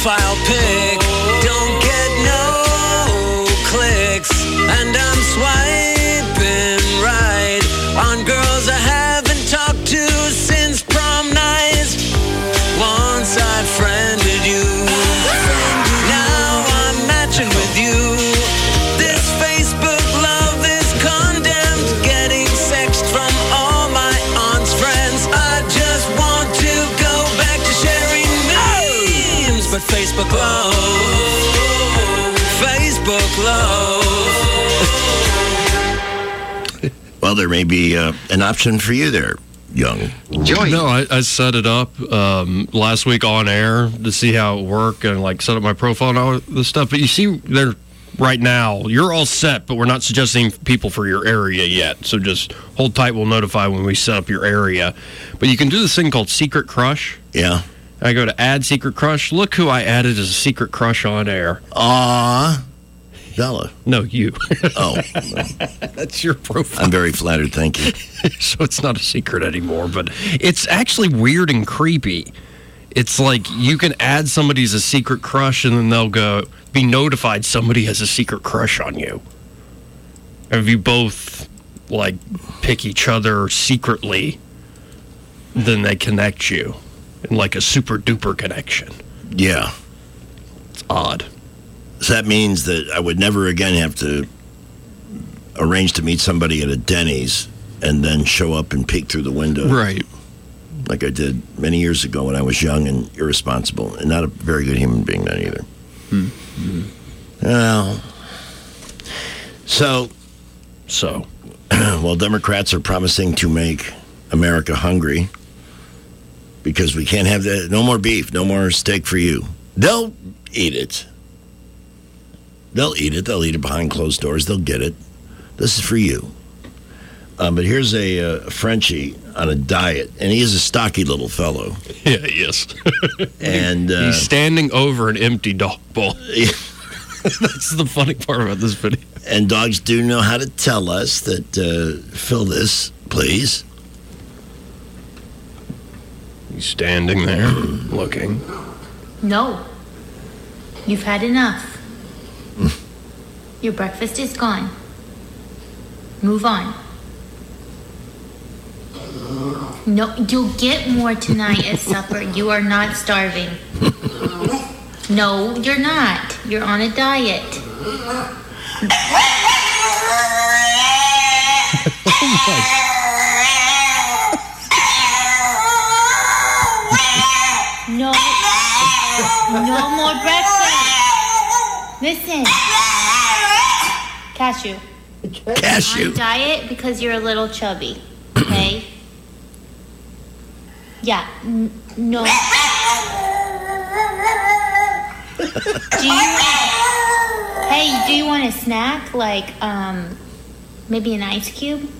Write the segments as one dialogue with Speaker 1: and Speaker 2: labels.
Speaker 1: profile pic don't get no clicks, and I'm swiping right on girls I haven't talked to since prom night. Once I friended you, now I'm matching with you. This Facebook love is condemned, getting sexed from all my aunt's friends. I just want to go back to sharing memes, but Facebook love, Facebook love.
Speaker 2: Well, there may be an option for you there, young Joey.
Speaker 3: No, I set it up last week on air to see how it worked and like set up my profile and all this stuff. But you see, there right now you're all set, but we're not suggesting people for your area yet. So just hold tight. We'll notify when we set up your area. But you can do this thing called Secret Crush.
Speaker 2: Yeah.
Speaker 3: I go to add Secret Crush. Look who I added as a Secret Crush on air.
Speaker 2: Bella.
Speaker 3: No, you.
Speaker 2: Oh.
Speaker 3: That's your profile.
Speaker 2: I'm very flattered, thank you.
Speaker 3: So it's not a secret anymore, but it's actually weird and creepy. It's like you can add somebody as a secret crush and then they'll go be notified somebody has a secret crush on you. And if you both like pick each other secretly, then they connect you in like a super duper connection.
Speaker 2: Yeah.
Speaker 3: It's odd.
Speaker 2: So that means that I would never again have to arrange to meet somebody at a Denny's and then show up and peek through the window.
Speaker 3: Right.
Speaker 2: Like I did many years ago when I was young and irresponsible and not a very good human being then either.
Speaker 3: Mm-hmm.
Speaker 2: Well, so, well, Democrats are promising to make America hungry because we can't have that. No more beef, no more steak for you. They'll eat it. They'll eat it. They'll eat it behind closed doors. They'll get it. This is for you. But here's a Frenchie on a diet, and he is a stocky little fellow.
Speaker 3: Yeah, he is.
Speaker 2: And
Speaker 3: he's standing over an empty dog bowl. That's the funny part about this video.
Speaker 2: And dogs do know how to tell us that, fill this, please.
Speaker 3: He's standing there, looking.
Speaker 4: No. You've had enough. Your breakfast is gone. Move on. No, you'll get more tonight at supper. You are not starving. No, you're not. You're on a diet. No. No more breakfast. Listen. Cashew.
Speaker 2: Cashew.
Speaker 4: On diet because you're a little chubby. Okay? Yeah. No. Do you want a snack? Like, maybe an ice cube?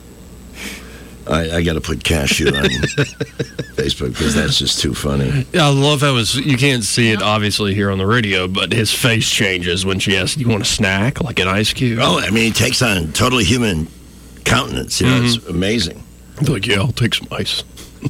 Speaker 2: I got to put cashew on Facebook because that's just too funny.
Speaker 3: Yeah, I love how you can't see it obviously here on the radio, but his face changes when she asks, "You want a snack, like an ice cube?"
Speaker 2: Oh, I mean, he takes on totally human countenance. You know, It's amazing.
Speaker 3: Like, yeah, I'll take some ice.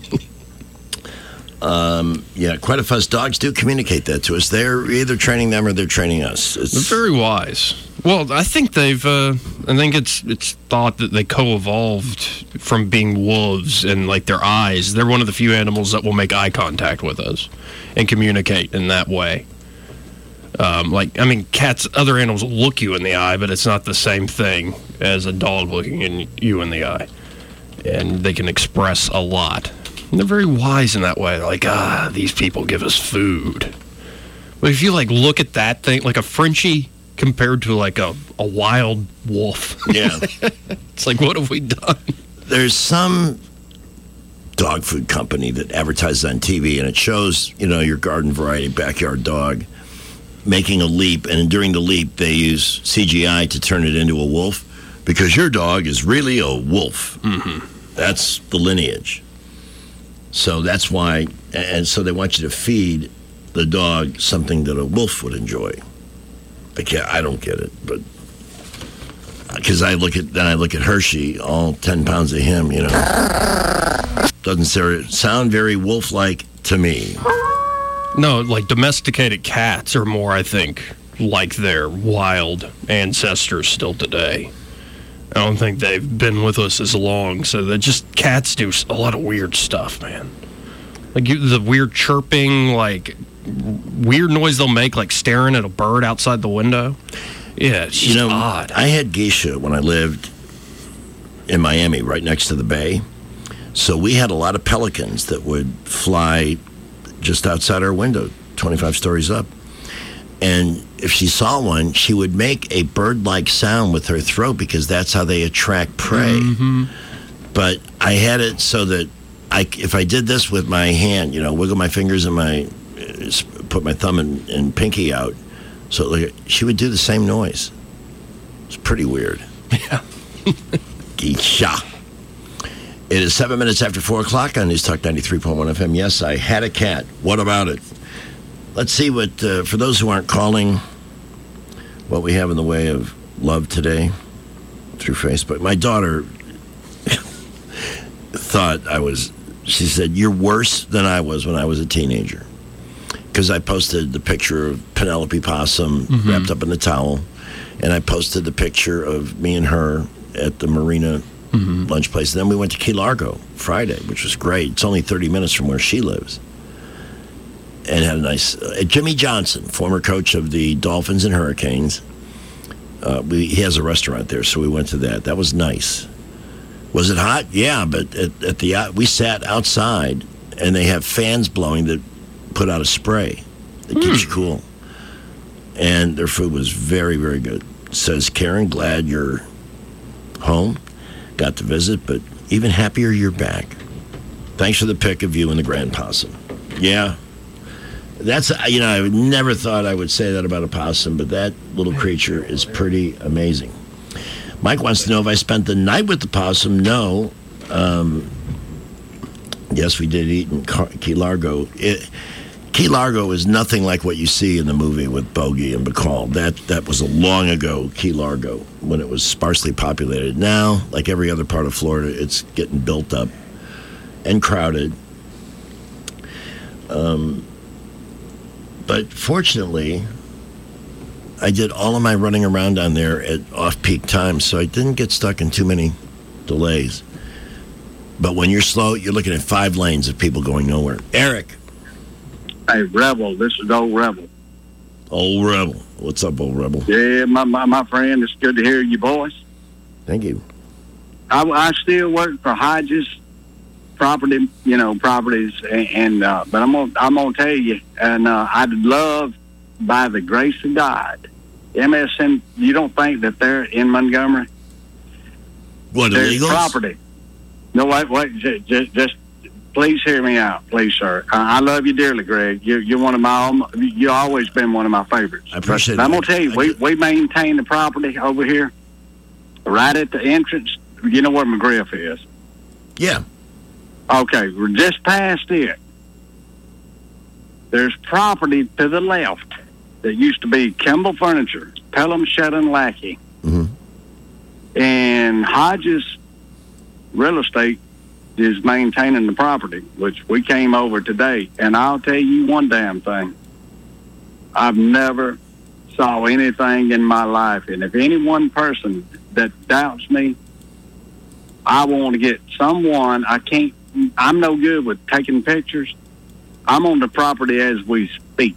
Speaker 2: Yeah, quite a fuss. Dogs do communicate that to us. They're either training them or they're training us.
Speaker 3: They're very wise. Well, I think they've. I think it's thought that they co-evolved from being wolves and like their eyes. They're one of the few animals that will make eye contact with us and communicate in that way. Cats, other animals will look you in the eye, but it's not the same thing as a dog looking you in the eye. And they can express a lot. And they're very wise in that way. They're like, these people give us food. But if you like look at that thing, like a Frenchie compared to like a wild wolf.
Speaker 2: Yeah.
Speaker 3: It's like, what have we done?
Speaker 2: There's some dog food company that advertises on TV, and it shows, your garden variety backyard dog making a leap, and during the leap, they use CGI to turn it into a wolf because your dog is really a wolf.
Speaker 3: Mm-hmm.
Speaker 2: That's the lineage. So that's why, and so they want you to feed the dog something that a wolf would enjoy. I don't get it, but because I look at Hershey, all 10 pounds of him, doesn't sound very wolf-like to me.
Speaker 3: No, like domesticated cats are more, I think, like their wild ancestors still today. I don't think they've been with us as long, so that just cats do a lot of weird stuff, man. Like the weird chirping, like weird noise they'll make, like staring at a bird outside the window. Yeah, it's just odd.
Speaker 2: I had geisha when I lived in Miami, right next to the bay. So we had a lot of pelicans that would fly just outside our window, 25 stories up. And if she saw one, she would make a bird-like sound with her throat because that's how they attract prey. Mm-hmm. But I had it so that if I did this with my hand, wiggle my fingers and put my thumb and pinky out, so she would do the same noise. It's pretty weird.
Speaker 3: Yeah.
Speaker 2: Geisha. It is 7 minutes after 4 o'clock on News Talk 93.1 FM. Yes, I had a cat. What about it? Let's see what, for those who aren't calling, what we have in the way of love today through Facebook. My daughter thought she said, you're worse than I was when I was a teenager. Because I posted the picture of Penelope Possum wrapped up in a towel, and I posted the picture of me and her at the Marina lunch place. And then we went to Key Largo Friday, which was great. It's only 30 minutes from where she lives. And had a nice... Jimmy Johnson, former coach of the Dolphins and Hurricanes. He has a restaurant there, so we went to that. That was nice. Was it hot? Yeah, but we sat outside, and they have fans blowing that put out a spray that keeps you cool. And their food was very, very good. Says, Karen, glad you're home. Got to visit, but even happier you're back. Thanks for the pic of you and the Grand Possum. Yeah. That's, I never thought I would say that about a possum, but that little creature is pretty amazing. Mike wants to know if I spent the night with the possum. No. Yes, we did eat in Key Largo. Key Largo is nothing like what you see in the movie with Bogey and Bacall. That was a long ago Key Largo when it was sparsely populated. Now, like every other part of Florida, it's getting built up and crowded. But fortunately, I did all of my running around down there at off-peak times, so I didn't get stuck in too many delays. But when you're slow, you're looking at 5 lanes of people going nowhere. Eric.
Speaker 5: Hey, Rebel, this is Old Rebel.
Speaker 2: Old Rebel. What's up, Old Rebel?
Speaker 5: Yeah, my friend, it's good to hear your voice.
Speaker 2: Thank you.
Speaker 5: I still work for Hodges properties, and but I'm gonna tell you, and I'd love, by the grace of God, MSN. You don't think that they're in Montgomery?
Speaker 2: What,
Speaker 5: there's
Speaker 2: illegals?
Speaker 5: Property. No, wait, just please hear me out, please, sir. I love you dearly, Greg. You're one of you've always been one of my favorites.
Speaker 2: I appreciate it.
Speaker 5: I'm gonna tell you, we maintain the property over here, right at the entrance. You know where McGriff is?
Speaker 2: Yeah.
Speaker 5: Okay, we're just past it. There's property to the left that used to be Kimball Furniture, Pelham, Shed, and Lackey.
Speaker 2: Mm-hmm.
Speaker 5: And Hodges Real Estate is maintaining the property, which we came over today. And I'll tell you one damn thing. I've never saw anything in my life. And if any one person that doubts me, I want to get someone. I'm no good with taking pictures. I'm on the property as we speak.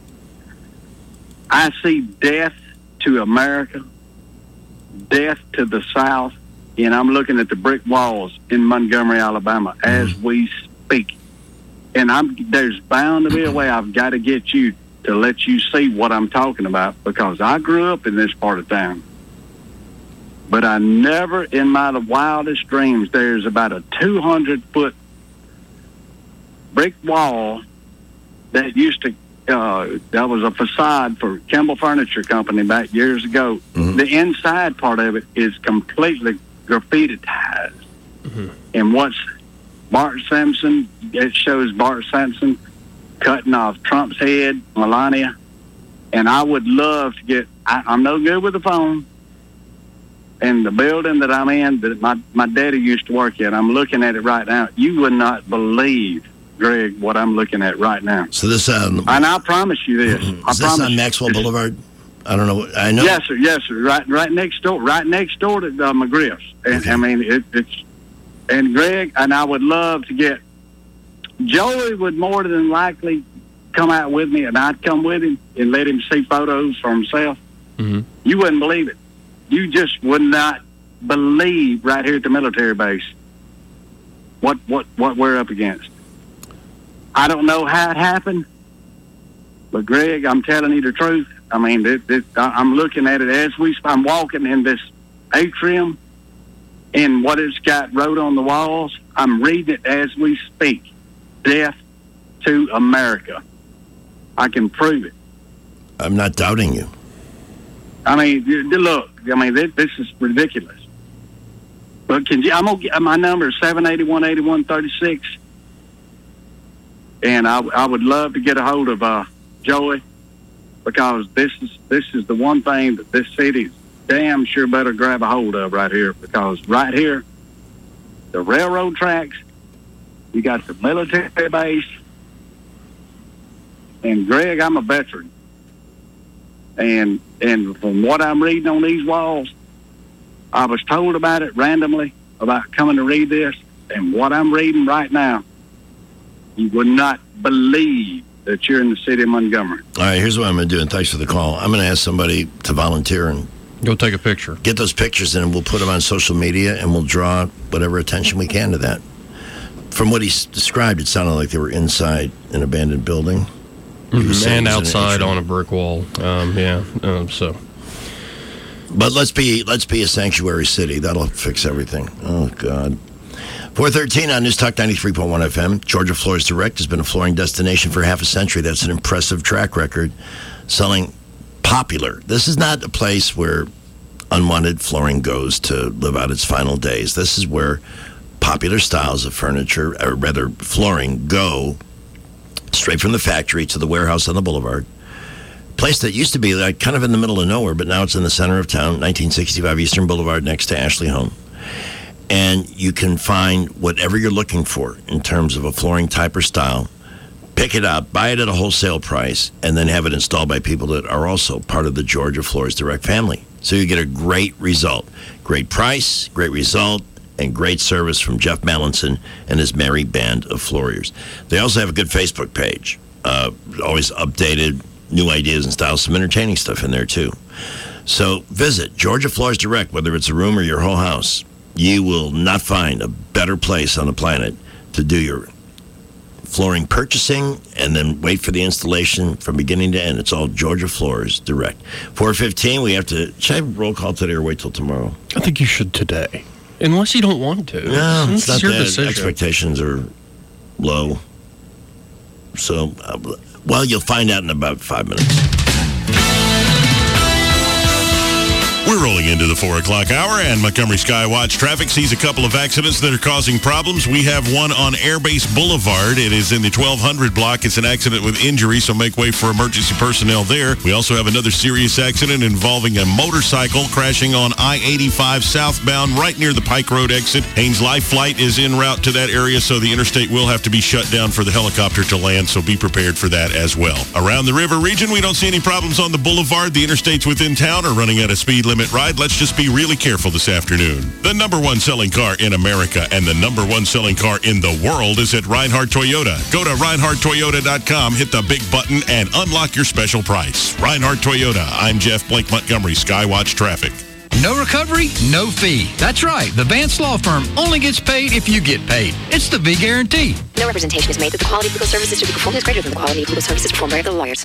Speaker 5: I see death to America, death to the South, and I'm looking at the brick walls in Montgomery, Alabama, as we speak. And there's bound to be a way I've got to get you to let you see what I'm talking about, because I grew up in this part of town. But I never, in my wildest dreams, there's about a 200-foot brick wall that used to, that was a facade for Kimball Furniture Company back years ago. Mm-hmm. The inside part of it is completely graffitized. Mm-hmm. And what's Bart Simpson, it shows Bart Simpson cutting off Trump's head, Melania. And I would love to get, I'm no good with the phone. And the building that I'm in, that my daddy used to work in, I'm looking at it right now. You would not believe Greg, what I'm looking at right now.
Speaker 2: So this,
Speaker 5: And I promise you this.
Speaker 2: is this on Maxwell Boulevard? I don't know. I know.
Speaker 5: Yes, sir. Right next door to McGriff's. And
Speaker 2: Okay.
Speaker 5: I mean, it's. And Greg, and I would love to get. Joey would more than likely come out with me, and I'd come with him and let him see photos for himself.
Speaker 3: Mm-hmm.
Speaker 5: You wouldn't believe it. You just would not believe right here at the military base what we're up against. I don't know how it happened, but Greg, I'm telling you the truth. I mean, I'm looking at it as I'm walking in this atrium, and what it's got wrote on the walls, I'm reading it as we speak. Death to America. I can prove it.
Speaker 2: I'm not doubting you.
Speaker 5: I mean, look. I mean, this is ridiculous. But I'm gonna get my number is 781-8136, and I would love to get a hold of Joey, because this is the one thing that this city's damn sure better grab a hold of right here, because right here, the railroad tracks, you got the military base, and Greg, I'm a veteran, and from what I'm reading on these walls, I was told about it randomly about coming to read this, and what I'm reading right now, you would not believe that you're in the city of Montgomery.
Speaker 2: All right, here's what I'm going to do, and thanks for the call. I'm going to ask somebody to volunteer and
Speaker 3: Go take a picture.
Speaker 2: get those pictures, and we'll put them on social media, and we'll draw whatever attention we can to that. From what he described, it sounded like they were inside an abandoned building.
Speaker 3: And outside on a brick wall. So.
Speaker 2: But let's be a sanctuary city. That'll fix everything. Oh, God. 413 on News Talk 93.1 FM. Georgia Floors Direct has been a flooring destination for half a century. That's an impressive track record. Selling popular. This is not a place where unwanted flooring goes to live out its final days. This is where popular styles of furniture, or rather flooring, go straight from the factory to the warehouse on the boulevard. Place that used to be like kind of in the middle of nowhere, but now it's in the center of town, 1965 Eastern Boulevard next to Ashley Home. And you can find whatever you're looking for in terms of a flooring type or style, pick it up, buy it at a wholesale price, and then have it installed by people that are also part of the Georgia Floors Direct family. So you get a great result. Great price, great result, and great service from Jeff Mallinson and his merry band of flooriers. They also have a good Facebook page. Always updated, new ideas and styles, some entertaining stuff in there too. So visit Georgia Floors Direct, whether it's a room or your whole house. You will not find a better place on the planet to do your flooring purchasing and then wait for the installation from beginning to end. It's all Georgia Floors Direct. 4:15, we have to, should I have a roll call today or wait till tomorrow?
Speaker 3: I think you should today. Unless you don't want to.
Speaker 2: No, it's not
Speaker 3: your
Speaker 2: that.
Speaker 3: decision.
Speaker 2: Expectations are low. So, well, you'll find out in about 5 minutes.
Speaker 6: We're rolling into the 4 o'clock hour, and Montgomery Skywatch traffic sees a couple of accidents that are causing problems. We have one on Airbase Boulevard. It is in the 1200 block. It's an accident with injury, so make way for emergency personnel there. We also have another serious accident involving a motorcycle crashing on I-85 southbound right near the Pike Road exit. Haynes Life Flight is en route to that area, so the interstate will have to be shut down for the helicopter to land, so be prepared for that as well. Around the river region, we don't see any problems on the boulevard. The interstates within town are running at a speed limit ride. Let's just be really careful this afternoon. The number one selling car in America and the number one selling car in the world is at Reinhardt Toyota. Go to ReinhardtToyota.com, hit the big button, and unlock your special price. Reinhardt Toyota. I'm Jeff Blake Montgomery, Skywatch Traffic.
Speaker 7: No recovery, no fee. That's right. The Vance Law Firm only gets paid if you get paid. It's the V Guarantee.
Speaker 8: No representation is made that the quality of legal services to be performed is greater than the quality of legal services performed by other lawyers.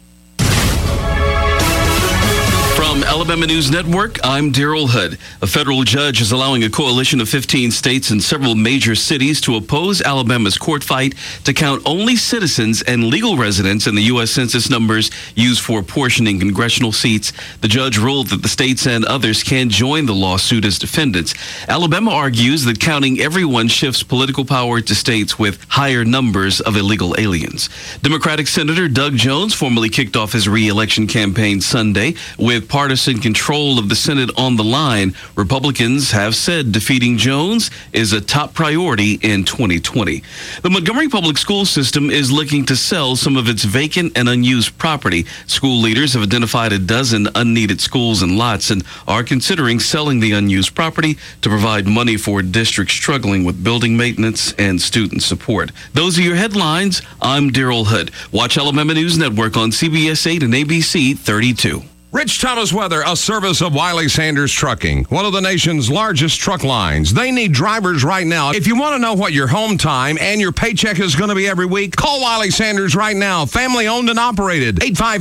Speaker 9: From Alabama News Network, I'm Daryl Hood. A federal judge is allowing a coalition of 15 states and several major cities to oppose Alabama's court fight to count only citizens and legal residents in the U.S. Census numbers used for apportioning congressional seats. The judge ruled that the states and others can join the lawsuit as defendants. Alabama argues that counting everyone shifts political power to states with higher numbers of illegal aliens. Democratic Senator Doug Jones formally kicked off his re-election campaign Sunday with bipartisan control of the Senate on the line, Republicans have said defeating Jones is a top priority in 2020. The Montgomery Public School System is looking to sell some of its vacant and unused property. School leaders have identified a dozen unneeded schools and lots and are considering selling the unused property to provide money for districts struggling with building maintenance and student support. Those are your headlines. I'm Daryl Hood. Watch Alabama News Network on CBS 8 and ABC 32.
Speaker 10: Rich Thomas Weather, a service of Wiley Sanders Trucking, one of the nation's largest truck lines. They need drivers right now. If you want to know what your home time and your paycheck is going to be every week, call Wiley Sanders right now. Family owned and operated.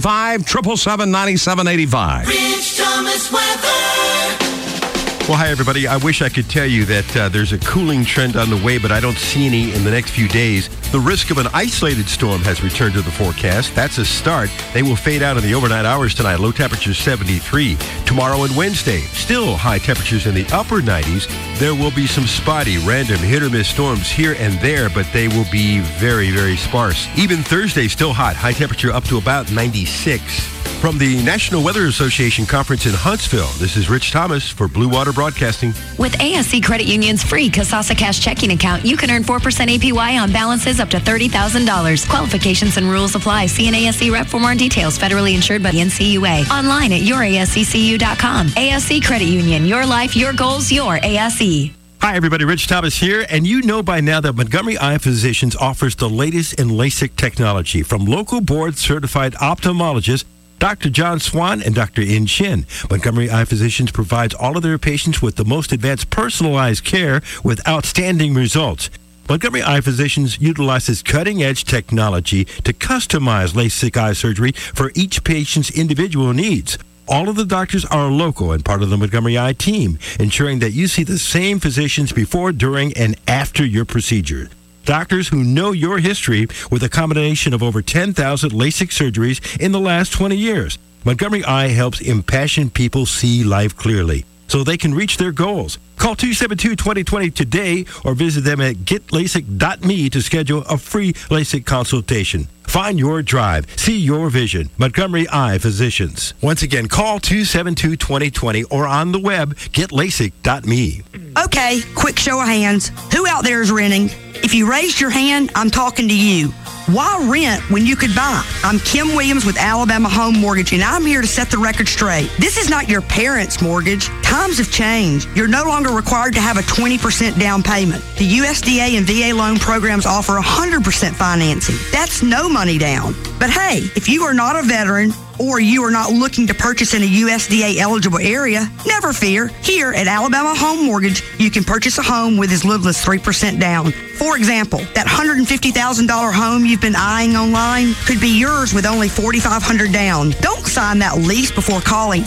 Speaker 10: 855-777-9785.
Speaker 1: Rich Thomas Weather.
Speaker 11: Well, hi, everybody. I wish I could tell you that there's a cooling trend on the way, but I don't see any in the next few days. The risk of an isolated storm has returned to the forecast. That's a start. They will fade out in the overnight hours tonight. Low temperatures 73. Tomorrow and Wednesday, still high temperatures in the upper 90s. There will be some spotty, random hit-or-miss storms here and there, but they will be very, very sparse. Even Thursday, still hot. High temperature up to about 96. From the National Weather Association Conference in Huntsville, this is Rich Thomas for Blue Water Broadcasting.
Speaker 12: With ASC Credit Union's free Kasasa Cash checking account, you can earn 4% APY on balances up to $30,000. Qualifications and rules apply. See an ASC rep for more details. Federally insured by the NCUA. Online at yourasccu.com. ASC Credit Union. Your life, your goals, your ASC.
Speaker 11: Hi, everybody. Rich Thomas here, and you know by now that Montgomery Eye Physicians offers the latest in LASIK technology from local board-certified ophthalmologists Dr. John Swan and Dr. In Chin. Montgomery Eye Physicians provides all of their patients with the most advanced personalized care with outstanding results. Montgomery Eye Physicians utilizes cutting-edge technology to customize LASIK eye surgery for each patient's individual needs. All of the doctors are local and part of the Montgomery Eye team, ensuring that you see the same physicians before, during, and after your procedure. Doctors who know your history with a combination of over 10,000 LASIK surgeries in the last 20 years. Montgomery Eye helps impassioned people see life clearly so they can reach their goals. Call 272-2020 today or visit them at getlasik.me to schedule a free LASIK consultation. Find your drive. See your vision. Montgomery Eye Physicians. Once again, call 272-2020 or on the web, getlasik.me.
Speaker 13: Okay, quick show of hands. Who out there is renting? If you raised your hand, I'm talking to you. Why rent when you could buy? I'm Kim Williams with Alabama Home Mortgage, and I'm here to set the record straight. This is not your parents' mortgage. Times have changed. You're no longer required to have a 20% down payment. The USDA and VA loan programs offer 100% financing. That's no money down. But hey, if you are not a veteran or you are not looking to purchase in a USDA eligible area, never fear. Here at Alabama Home Mortgage, you can purchase a home with as little as 3% down. For example, that $150,000 home you've been eyeing online could be yours with only $4,500 down. Don't sign that lease before calling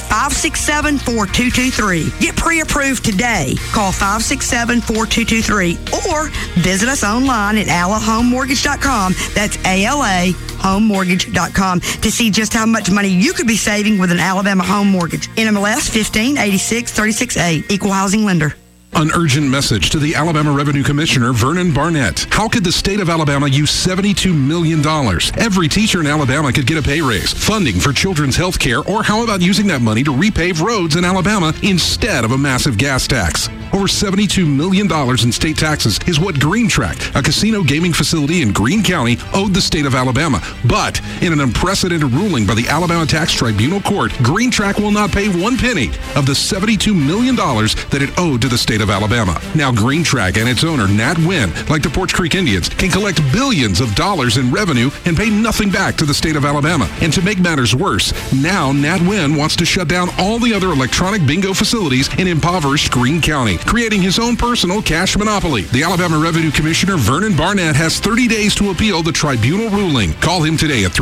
Speaker 13: 567-4223. Get pre-approved today. Call 567-4223 or visit us online at alahomemortgage.com. That's ALA homemortgage.com to see just how much money you could be saving with an Alabama home mortgage. NMLS 1586-368, Equal Housing Lender.
Speaker 14: An urgent message to the Alabama Revenue Commissioner, Vernon Barnett. How could the state of Alabama use $72 million? Every teacher in Alabama could get a pay raise, funding for children's health care, or how about using that money to repave roads in Alabama instead of a massive gas tax? Over $72 million in state taxes is what Green Track, a casino gaming facility in Greene County, owed the state of Alabama. But in an unprecedented ruling by the Alabama Tax Tribunal Court, Green Track will not pay one penny of the $72 million that it owed to the state of Alabama. Now Green Track and its owner, Nat Wynn, like the Porch Creek Indians, can collect billions of dollars in revenue and pay nothing back to the state of Alabama. And to make matters worse, now Nat Wynn wants to shut down all the other electronic bingo facilities in impoverished Greene County, creating his own personal cash monopoly. The Alabama Revenue Commissioner, Vernon Barnett, has 30 days to appeal the tribunal ruling. Call him today at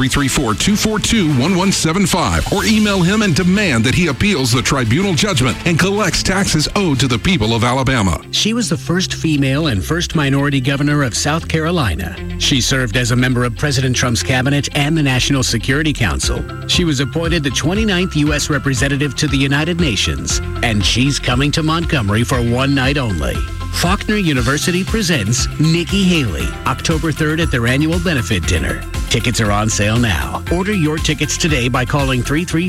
Speaker 14: 334-242-1175 or email him and demand that he appeals the tribunal judgment and collects taxes owed to the people of Alabama.
Speaker 15: She was the first female and first minority governor of South Carolina. She served as a member of President Trump's cabinet and the National Security Council. She was appointed the 29th U.S. representative to the United Nations, and she's coming to Montgomery for one night only. Faulkner University presents Nikki Haley, October 3rd at their annual benefit dinner. Tickets are on sale now. Order your tickets today by calling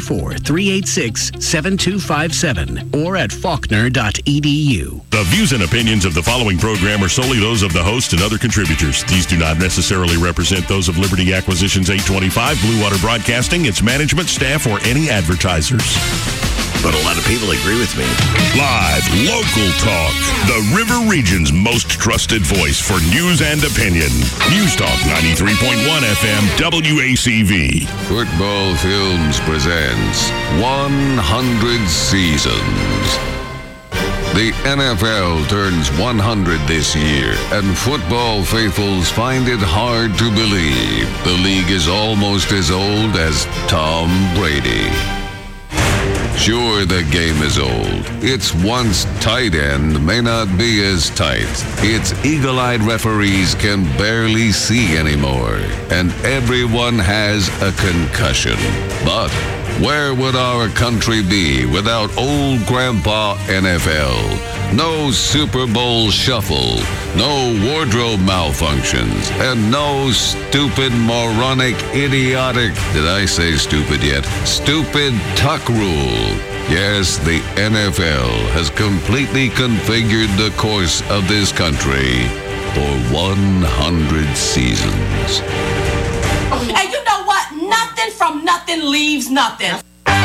Speaker 15: 334-386-7257 or at faulkner.edu.
Speaker 6: The views and opinions of the following program are solely those of the host and other contributors. These do not necessarily represent those of Liberty Acquisitions 825, Blue Water Broadcasting, its management, staff, or any advertisers.
Speaker 2: But a lot of people agree with me.
Speaker 6: Live, local talk. The River Region's most trusted voice for news and opinion. News Talk 93.1 FM WACV.
Speaker 16: Football Films presents 100 Seasons. The NFL turns 100 this year, and football faithfuls find it hard to believe the league is almost as old as Tom Brady. Sure, the game is old. Its once tight end may not be as tight. Its eagle-eyed referees can barely see anymore. And everyone has a concussion. But where would our country be without old Grandpa NFL? No Super Bowl shuffle, no wardrobe malfunctions, and no stupid, moronic, idiotic, did I say stupid yet? Stupid tuck rule. Yes, the NFL has completely configured the course of this country for 100 seasons.
Speaker 17: And you know what? Nothing from nothing leaves nothing.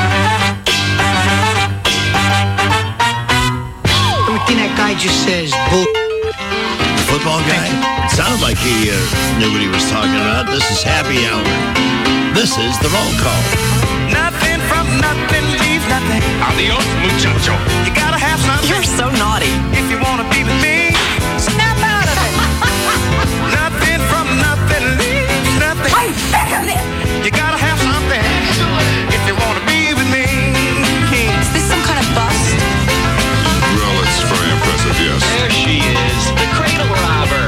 Speaker 18: Everything that guy just says, bull.
Speaker 2: The football guy? It sounded like he knew what he was talking about. This is happy hour. This is the roll call.
Speaker 1: Nothing from nothing leaves nothing. Adios, muchacho. You gotta have something.
Speaker 17: You're so naughty.
Speaker 1: If you wanna be with me, snap out of it. Nothing from nothing leaves nothing.
Speaker 17: I'm sick of this.
Speaker 1: You gotta have something. If you wanna be with me.
Speaker 17: Is this some kind of bust?
Speaker 16: Well, it's very impressive, yes.
Speaker 1: There she is, the cradle robber.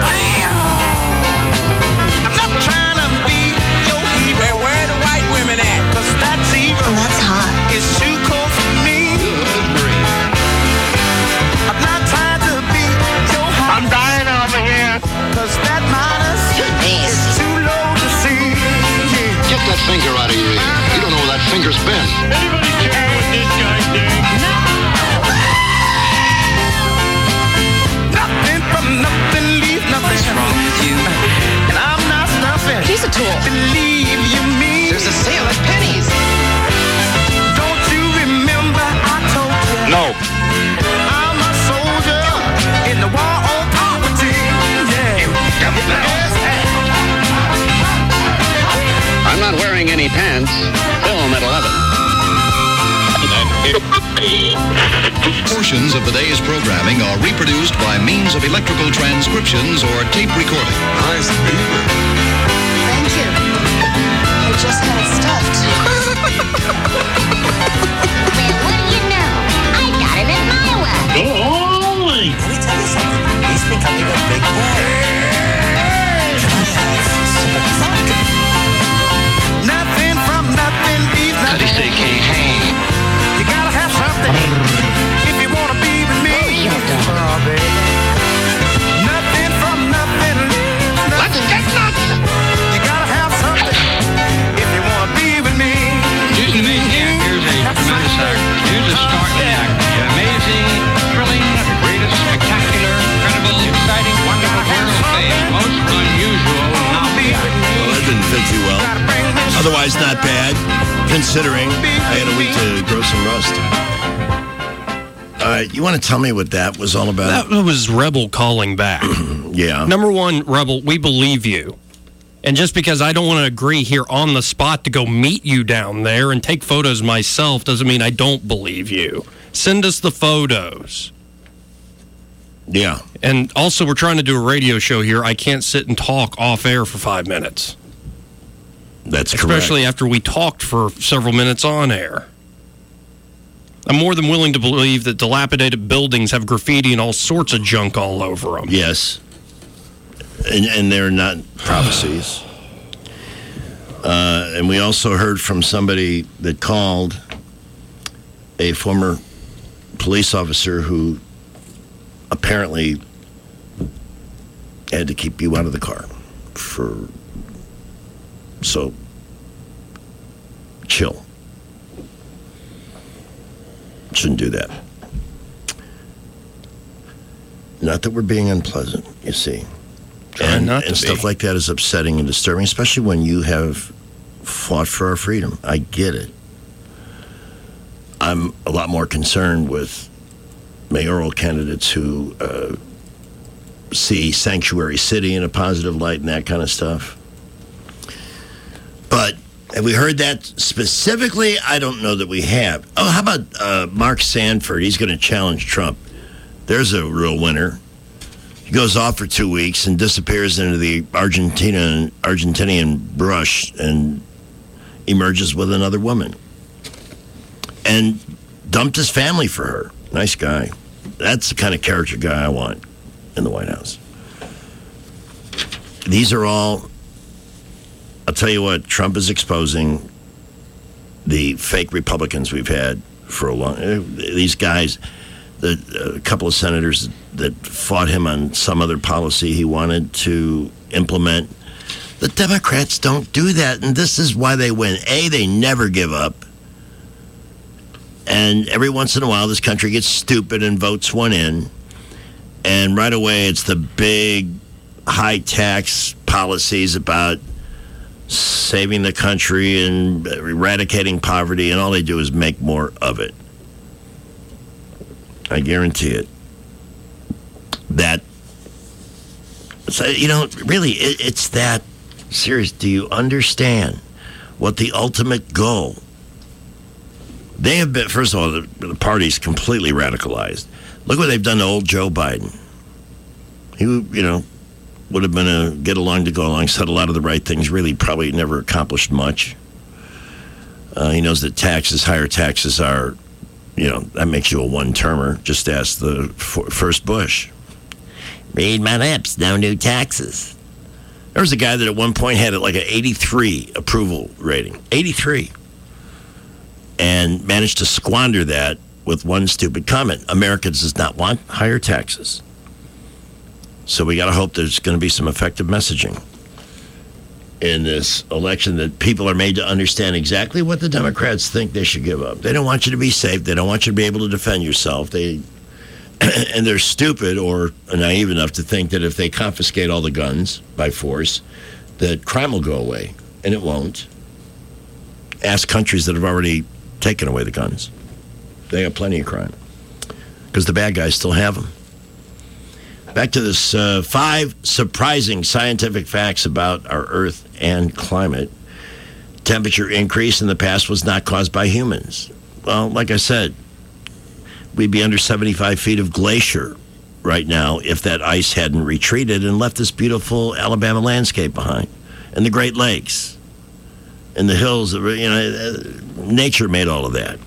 Speaker 1: I'm not trying to be your hero. Where are the white women at? 'Cause that's evil.
Speaker 17: Oh, that's hot.
Speaker 1: It's too cold for me. I'm not trying to be your high. I'm dying over here. 'Cause that minus is too low to see.
Speaker 16: Get that finger out of your ear. You don't know where that finger's been.
Speaker 1: Anybody care what this guy's doing? Nothing from nothing leave nothing. What's wrong with you? And I'm not stuffing.
Speaker 17: He's a tool.
Speaker 1: Believe you me.
Speaker 17: There's a sale at Penny's.
Speaker 1: Don't you remember I told you?
Speaker 16: No.
Speaker 1: I'm a soldier in the war on poverty. Yeah.
Speaker 16: I'm not wearing any pants. Film at 11.
Speaker 19: Portions of the day's programming are reproduced by means of electrical transcriptions or tape recording.
Speaker 16: Nice beaver.
Speaker 17: Thank you. I just had it stuffed.
Speaker 4: Well, what do you know? I got it in my way.
Speaker 17: Let me tell you something. He's becoming a big boy.
Speaker 1: Nothing from nothing leaves nothing. You gotta have something if you wanna be with me. Oh, baby. Nothing from nothing leaves nothing. Let's get nuts. You gotta have something if you wanna be with me.
Speaker 7: Here's a startling act. Amazing, thrilling, greatest, spectacular, incredible, exciting, wonderful, world famous, most unusual,
Speaker 2: Well, that didn't fit too well. Otherwise, not bad, considering I had a week to grow some rust. All right, you want to tell me what that was all about?
Speaker 3: That was Rebel calling back.
Speaker 2: Yeah.
Speaker 3: Number one, Rebel, we believe you. And just because I don't want to agree here on the spot to go meet you down there and take photos myself doesn't mean I don't believe you. Send us the photos.
Speaker 2: Yeah.
Speaker 3: And also, we're trying to do a radio show here. I can't sit and talk off air for 5 minutes.
Speaker 2: That's correct.
Speaker 3: Especially after we talked for several minutes on air. I'm more than willing to believe that dilapidated buildings have graffiti and all sorts of junk all over them.
Speaker 2: Yes. And they're not prophecies. And we also heard from somebody that called, a former police officer who apparently had to keep you out of the car for So, chill. Shouldn't do that. Not that we're being unpleasant, you see. And stuff like that is upsetting and disturbing, especially when you have fought for our freedom. I get it. I'm a lot more concerned with mayoral candidates who see Sanctuary City in a positive light and that kind of stuff. But have we heard that specifically? I don't know that we have. Oh, how about Mark Sanford? He's going to challenge Trump. There's a real winner. He goes off for 2 weeks and disappears into the Argentinian brush and emerges with another woman. And dumped his family for her. Nice guy. That's the kind of character guy I want in the White House. These are all, I'll tell you what, Trump is exposing the fake Republicans we've had for a long, these guys, a couple of senators that fought him on some other policy he wanted to implement. The Democrats don't do that, and this is why they win. A, they never give up. And every once in a while, this country gets stupid and votes one in. And right away, it's the big high tax policies about saving the country and eradicating poverty, and all they do is make more of it. I guarantee it. That, so, really, it's that serious. Do you understand what the ultimate goal? They have been, first of all, the party's completely radicalized. Look what they've done to old Joe Biden. He, would have been a get along to go along, said a lot of the right things, really probably never accomplished much. He knows that higher taxes are, that makes you a one-termer. Just ask the first Bush. Read my lips, no new taxes. There was a guy that at one point had like an 83 approval rating. 83. And managed to squander that with one stupid comment. America does not want higher taxes. So we got to hope there's going to be some effective messaging in this election, that people are made to understand exactly what the Democrats think they should give up. They don't want you to be safe. They don't want you to be able to defend yourself. And they're stupid or naive enough to think that if they confiscate all the guns by force, that crime will go away. And it won't. Ask countries that have already taken away the guns. They have plenty of crime because the bad guys still have them. Back to this 5 surprising scientific facts about our Earth and climate. Temperature increase in the past was not caused by humans. Well, like I said, we'd be under 75 feet of glacier right now if that ice hadn't retreated and left this beautiful Alabama landscape behind, and the Great Lakes, and the hills. Nature made all of that.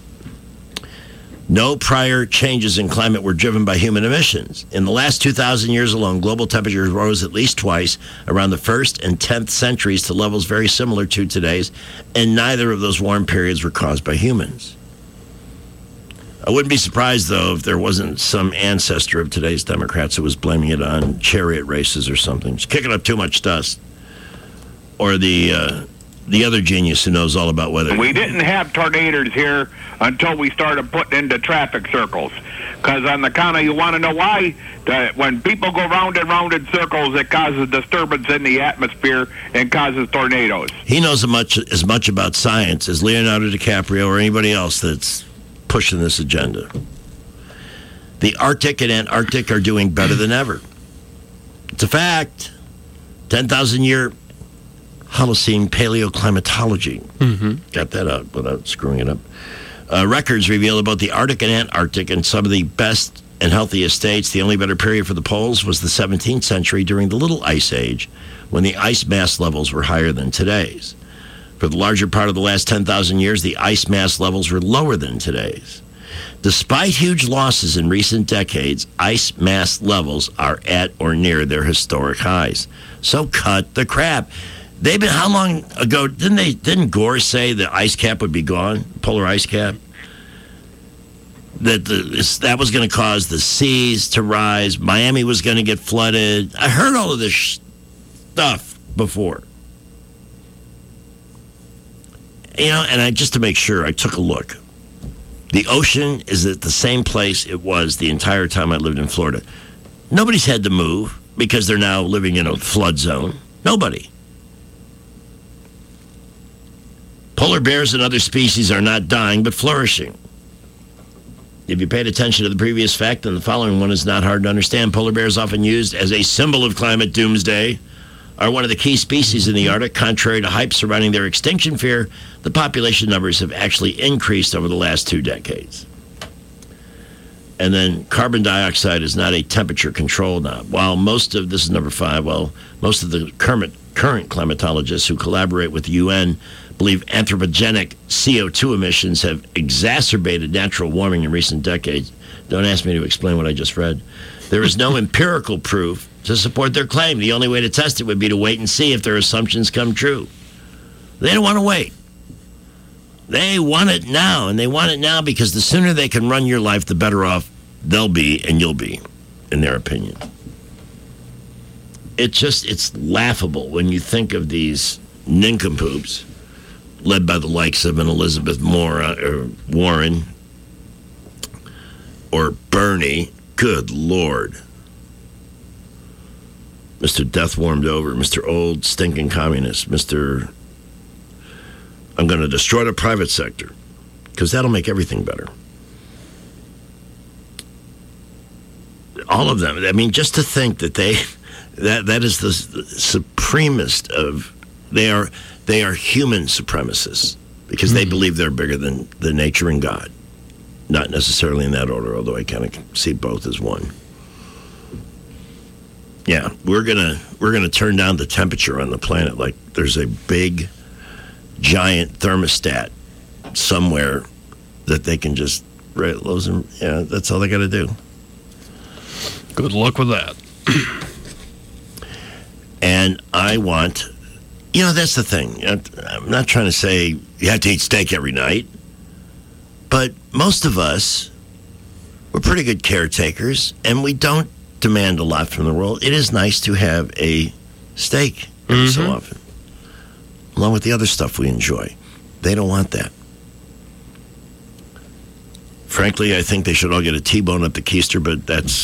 Speaker 2: No prior changes in climate were driven by human emissions. In the last 2,000 years alone, global temperatures rose at least twice around the 1st and 10th centuries to levels very similar to today's, and neither of those warm periods were caused by humans. I wouldn't be surprised, though, if there wasn't some ancestor of today's Democrats who was blaming it on chariot races or something. Just kicking up too much dust. Or the other genius who knows all about weather.
Speaker 20: We didn't have tornadoes here until we started putting into traffic circles. Because on the count of, you want to know why? When people go round and round in circles, it causes disturbance in the atmosphere and causes tornadoes.
Speaker 2: He knows as much about science as Leonardo DiCaprio or anybody else that's pushing this agenda. The Arctic and Antarctic are doing better than ever. It's a fact. 10,000-year Holocene paleoclimatology. Got that out without screwing it up. Records reveal about the Arctic and Antarctic and some of the best and healthiest states. The only better period for the poles was the 17th century during the Little Ice Age, when the ice mass levels were higher than today's. For the larger part of the last 10,000 years, the ice mass levels were lower than today's. Despite huge losses in recent decades, ice mass levels are at or near their historic highs. So cut the crap. They've been, how long ago, didn't Gore say the ice cap would be gone, polar ice cap? That was going to cause the seas to rise, Miami was going to get flooded. I heard all of this stuff before. And just to make sure, I took a look. The ocean is at the same place it was the entire time I lived in Florida. Nobody's had to move because they're now living in a flood zone. Nobody. Polar bears and other species are not dying, but flourishing. If you paid attention to the previous fact, then the following one is not hard to understand. Polar bears, often used as a symbol of climate doomsday, are one of the key species in the Arctic. Contrary to hype surrounding their extinction fear, the population numbers have actually increased over the last 2 decades. And then carbon dioxide is not a temperature control knob. While most of the current climatologists who collaborate with the UN believe anthropogenic CO2 emissions have exacerbated natural warming in recent decades. Don't ask me to explain what I just read. There is no empirical proof to support their claim. The only way to test it would be to wait and see if their assumptions come true. They don't want to wait. They want it now, and they want it now because the sooner they can run your life, the better off they'll be and you'll be, in their opinion. It's laughable when you think of these nincompoops led by the likes of an Elizabeth Warren or Bernie. Good Lord. Mr. Death Warmed Over, Mr. Old Stinking Communist, Mr. I'm going to destroy the private sector because that'll make everything better. All of them. I mean, just to think that that is the supremest of, they are human supremacists because they believe they're bigger than nature and God. Not necessarily in that order, although I kind of see both as one. Yeah, we're gonna turn down the temperature on the planet like there's a big, giant thermostat somewhere that they can just that's all they got to do.
Speaker 3: Good luck with that.
Speaker 2: And I want, that's the thing. I'm not trying to say you have to eat steak every night, but most of us, we're pretty good caretakers, and we don't demand a lot from the world. It is nice to have a steak every so often, along with the other stuff we enjoy. They don't want that. Frankly, I think they should all get a T-bone at the keister, but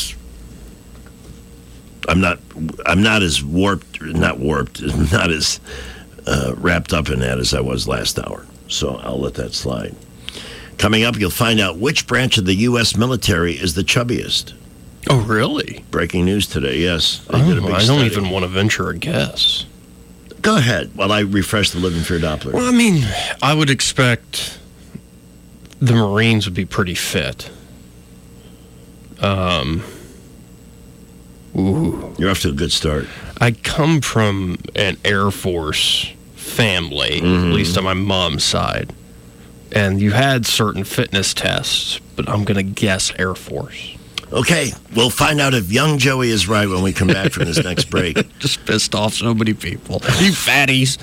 Speaker 2: I'm not as not as wrapped up in that as I was last hour. So I'll let that slide. Coming up, you'll find out which branch of the U.S. military is the chubbiest.
Speaker 3: Oh, really?
Speaker 2: Breaking news today, yes.
Speaker 3: I don't even want to venture a guess.
Speaker 2: Go ahead while I refresh the Living Fear Doppler.
Speaker 3: Well, I mean, I would expect the Marines would be pretty fit.
Speaker 2: You're off to a good start.
Speaker 3: I come from an Air Force family, at least on my mom's side. And you had certain fitness tests, but I'm going to guess Air Force.
Speaker 2: Okay, we'll find out if young Joey is right when we come back from this next break.
Speaker 3: Just pissed off so many people. You fatties.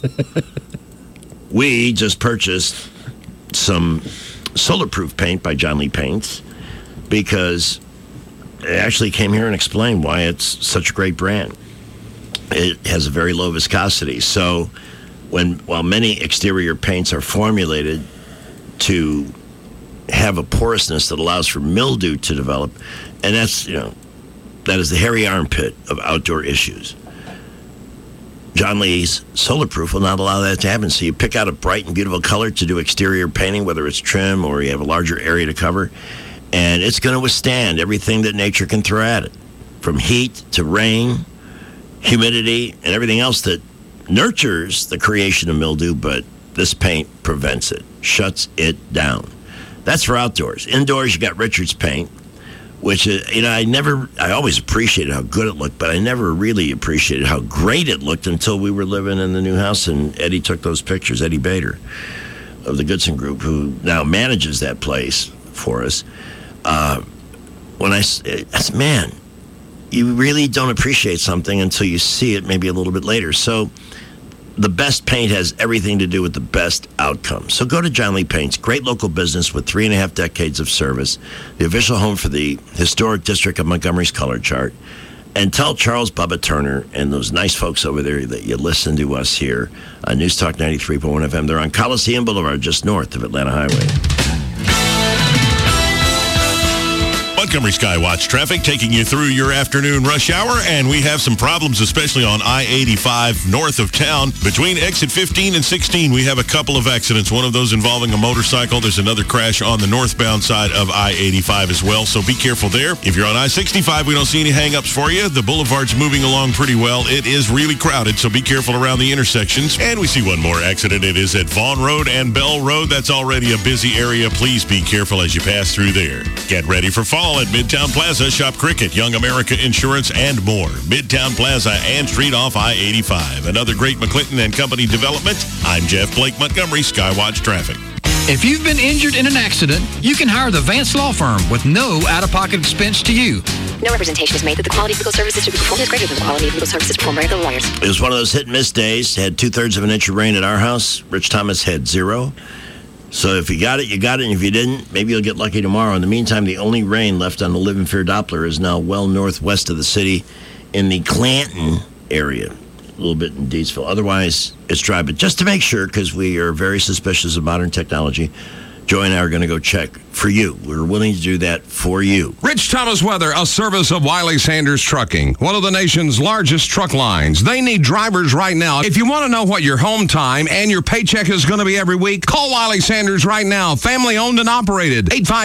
Speaker 2: We just purchased some solar-proof paint by John Lee Paints because it actually came here and explained why it's such a great brand. It has a very low viscosity. So while many exterior paints are formulated to have a porousness that allows for mildew to develop, and that is the hairy armpit of outdoor issues. John Lee's Solarproof will not allow that to happen. So you pick out a bright and beautiful color to do exterior painting, whether it's trim or you have a larger area to cover, and it's going to withstand everything that nature can throw at it, from heat to rain, humidity, and everything else that nurtures the creation of mildew, but this paint prevents it, shuts it down. That's for outdoors. Indoors, you got Richards paint, which, I always appreciated how good it looked, but I never really appreciated how great it looked until we were living in the new house and Eddie took those pictures, Eddie Bader of the Goodson Group, who now manages that place for us. Man, you really don't appreciate something until you see it maybe a little bit later. So the best paint has everything to do with the best outcome. So go to John Lee Paints, great local business with 3.5 decades of service, the official home for the historic district of Montgomery's color chart, And tell Charles Bubba Turner and those nice folks over there that you listen to us here on News Talk 93.1 FM. They're on Coliseum Boulevard, just north of Atlanta Highway.
Speaker 6: Montgomery Skywatch traffic taking you through your afternoon rush hour, and we have some problems, especially on I-85 north of town. Between exit 15 and 16, we have a couple of accidents, one of those involving a motorcycle. There's another crash on the northbound side of I-85 as well, so be careful there. If you're on I-65, we don't see any hang-ups for you. The boulevard's moving along pretty well. It is really crowded, so be careful around the intersections. And we see one more accident. It is at Vaughn Road and Bell Road. That's already a busy area. Please be careful as you pass through there. Get ready for fall at Midtown Plaza. Shop cricket, Young America Insurance, and more. Midtown Plaza and Street off I-85. Another great McClinton and Company development. I'm Jeff Blake, Montgomery Skywatch Traffic.
Speaker 21: If you've been injured in an accident, you can hire the Vance Law Firm with no out-of-pocket expense to you.
Speaker 8: No representation is made that the quality of legal services to be performed is greater than the quality of legal services performed by other lawyers.
Speaker 2: It was one of those hit-and-miss days. Had 2/3 of an inch of rain at our house. Rich Thomas had 0. So if you got it, you got it. And if you didn't, maybe you'll get lucky tomorrow. In the meantime, the only rain left on the Live and Fear Doppler is now well northwest of the city in the Clanton area. A little bit in Deedsville. Otherwise, it's dry. But just to make sure, because we are very suspicious of modern technology, Joy and I are going to go check for you. We're willing to do that for you.
Speaker 10: Rich Thomas Weather, a service of Wiley Sanders Trucking, one of the nation's largest truck lines. They need drivers right now. If you want to know what your home time and your paycheck is going to be every week, call Wiley Sanders right now. Family owned and operated.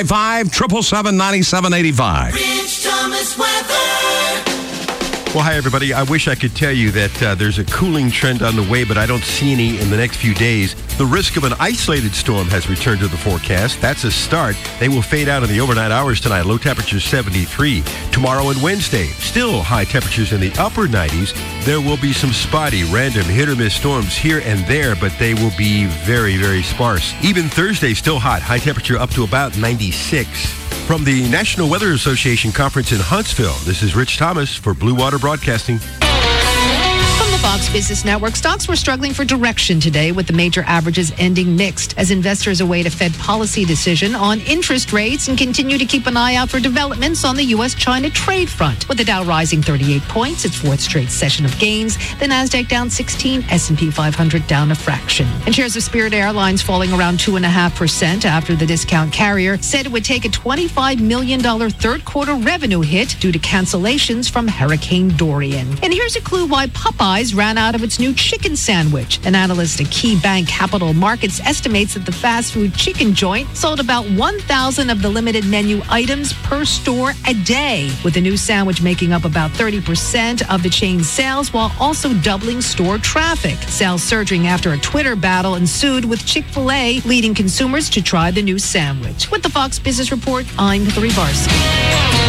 Speaker 10: 855-777-9785.
Speaker 1: Rich Thomas Weather.
Speaker 11: Well, hi, everybody. I wish I could tell you that there's a cooling trend on the way, but I don't see any in the next few days. The risk of an isolated storm has returned to the forecast. That's a start. They will fade out in the overnight hours tonight. Low temperatures 73. Tomorrow and Wednesday, still high temperatures in the upper 90s. There will be some spotty, random hit-or-miss storms here and there, but they will be very, very sparse. Even Thursday, still hot. High temperature up to about 96. From the National Weather Association Conference in Huntsville, this is Rich Thomas for Blue Water Broadcasting.
Speaker 22: From the Fox Business Network, stocks were struggling for direction today, with the major averages ending mixed as investors await a Fed policy decision on interest rates and continue to keep an eye out for developments on the U.S.-China trade front. With the Dow rising 38 points, its fourth straight session of gains, the Nasdaq down 16, S&P 500 down a fraction. And shares of Spirit Airlines falling around 2.5% after the discount carrier said it would take a $25 million third-quarter revenue hit due to cancellations from Hurricane Dorian. And here's a clue why Popeyes ran out of its new chicken sandwich. An analyst at KeyBank Capital Markets estimates that the fast food chicken joint sold about 1,000 of the limited menu items per store a day, with the new sandwich making up about 30% of the chain's sales while also doubling store traffic. Sales surging after a Twitter battle ensued, with Chick-fil-A leading consumers to try the new sandwich. With the Fox Business Report, I'm Hillary Varsky.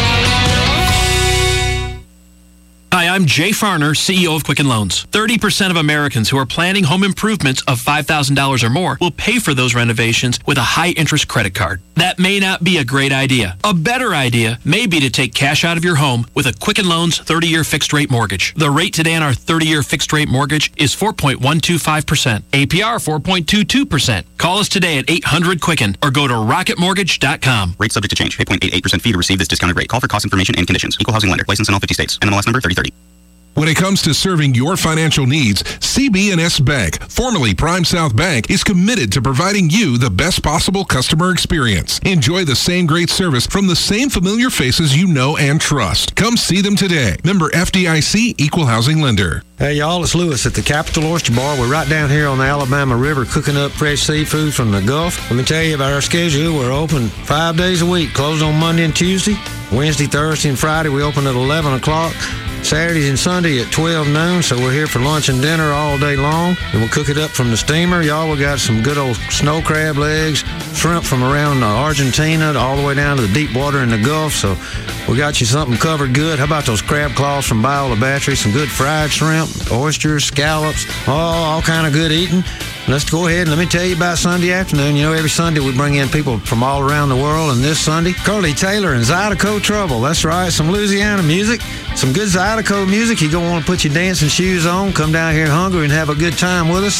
Speaker 23: Hi, I'm Jay Farner, CEO of Quicken Loans. 30% of Americans who are planning home improvements of $5,000 or more will pay for those renovations with a high-interest credit card. That may not be a great idea. A better idea may be to take cash out of your home with a Quicken Loans 30-year fixed-rate mortgage. The rate today on our 30-year fixed-rate mortgage is 4.125%. APR 4.22%. Call us today at 800-QUICKEN or go to rocketmortgage.com.
Speaker 24: Rate subject to change. 8.88% fee to receive this discounted rate. Call for cost information and conditions. Equal housing lender. License in all 50 states. NMLS number 3030.
Speaker 14: When it comes to serving your financial needs, CB&S Bank, formerly Prime South Bank, is committed to providing you the best possible customer experience. Enjoy the same great service from the same familiar faces you know and trust. Come see them today. Member FDIC, Equal Housing Lender.
Speaker 25: Hey, y'all, it's Lewis at the Capital Oyster Bar. We're right down here on the Alabama River cooking up fresh seafood from the Gulf. Let me tell you about our schedule. We're open 5 days a week, closed on Monday and Tuesday. Wednesday, Thursday, and Friday, we open at 11 o'clock. Saturdays and Sunday at 12 noon, so we're here for lunch and dinner all day long. And we'll cook it up from the steamer. Y'all, we got some good old snow crab legs, shrimp from around Argentina all the way down to the deep water in the Gulf. So we got you something covered good. How about those crab claws from Biola Battery? Some good fried shrimp, oysters, scallops, all kind of good eating. Let's go ahead and let me tell you about Sunday afternoon. You know, every Sunday we bring in people from all around the world, and this Sunday, Curly Taylor and Zydeco Trouble. That's right, some Louisiana music, some good Zydeco music. You're going to want to put your dancing shoes on, come down here hungry and have a good time with us. So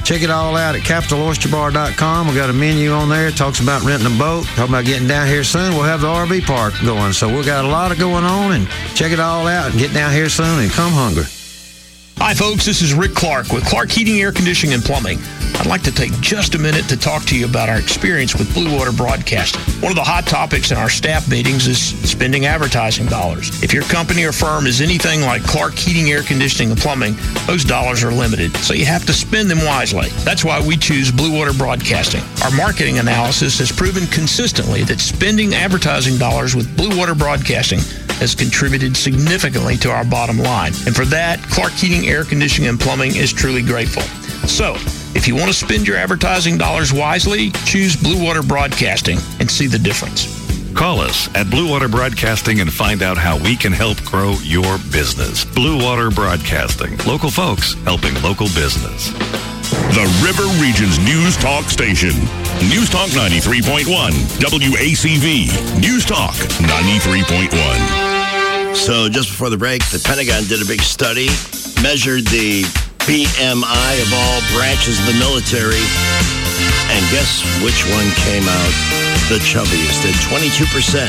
Speaker 25: Check it all out at CapitalOysterBar.com. We got a menu on there. It talks about renting a boat. Talking about getting down here soon. We'll have the RV park going. So we got a lot of going on, and check it all out and get down here soon and come hungry.
Speaker 21: Hi, folks. This is Rick Clark with Clark Heating, Air Conditioning, and Plumbing. I'd like to take just a minute to talk to you about our experience with Blue Water Broadcasting. One of the hot topics in our staff meetings is spending advertising dollars. If your company or firm is anything like Clark Heating, Air Conditioning, and Plumbing, those dollars are limited, so you have to spend them wisely. That's why we choose Blue Water Broadcasting. Our marketing analysis has proven consistently that spending advertising dollars with Blue Water Broadcasting has contributed significantly to our bottom line. And for that, Clark Heating, Air Conditioning, and Plumbing is truly grateful. So, if you want to spend your advertising dollars wisely, choose Blue Water Broadcasting and see the difference.
Speaker 5: Call us at Blue Water Broadcasting and find out how we can help grow your business. Blue Water Broadcasting. Local folks helping local business.
Speaker 6: The River Region's News Talk Station. News Talk 93.1. WACV. News Talk 93.1.
Speaker 2: So just before the break, the Pentagon did a big study, measured the BMI of all branches of the military, and guess which one came out the chubbiest at 22%.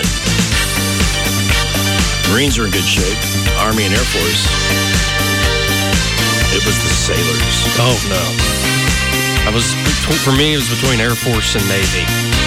Speaker 2: Marines are in good shape. Army and Air Force. It was the sailors.
Speaker 3: Oh, no. For me, it was between Air Force and Navy.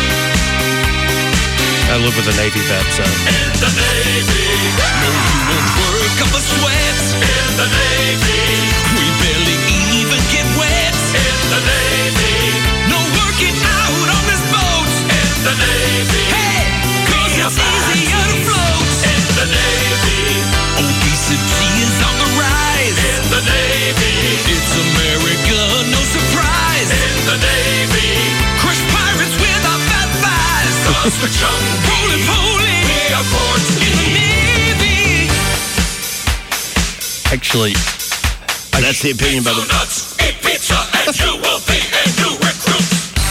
Speaker 3: I live with a Navy vet, so.
Speaker 1: In the Navy, no human work of a sweat. In the Navy, we barely even get wet. In the Navy, no working out on this boat. In the Navy, hey, 'cause it's easier to float. In the Navy, obesity is on the rise. In the Navy, it's America, no surprise. In the Navy, crush pirates with our fat thighs. 'Cause we're roly-poly, we are born in the Navy.
Speaker 3: Actually,
Speaker 2: that's the opinion by the...
Speaker 1: Eat pizza and you will be a new recruit.